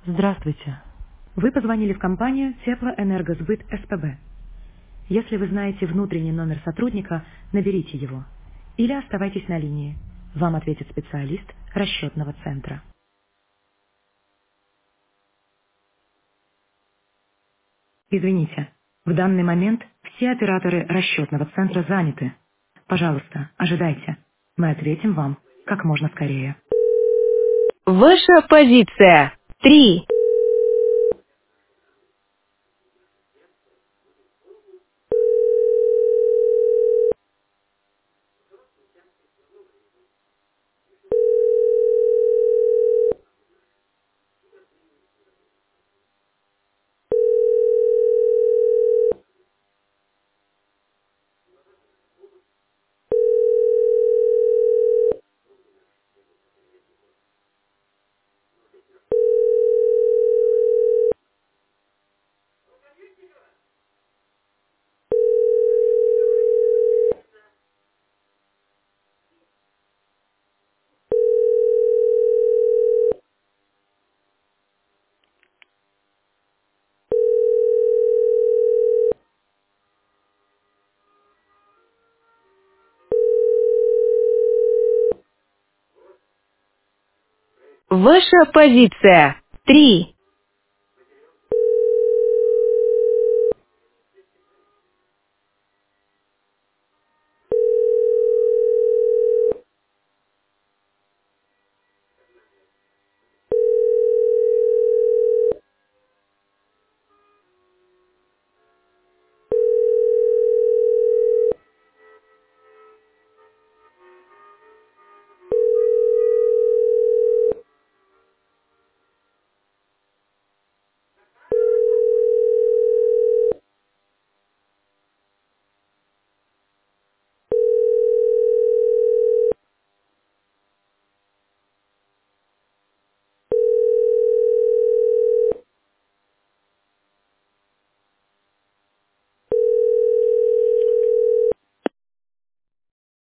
Здравствуйте. Вы позвонили в компанию Теплоэнергосбыт СПБ. Если вы знаете внутренний номер сотрудника, наберите его. Или оставайтесь на линии. Вам ответит специалист расчетного центра. Извините, в данный момент все операторы расчетного центра заняты. Пожалуйста, ожидайте. Мы ответим вам как можно скорее. Ваша позиция. 3. Ваша позиция. 3.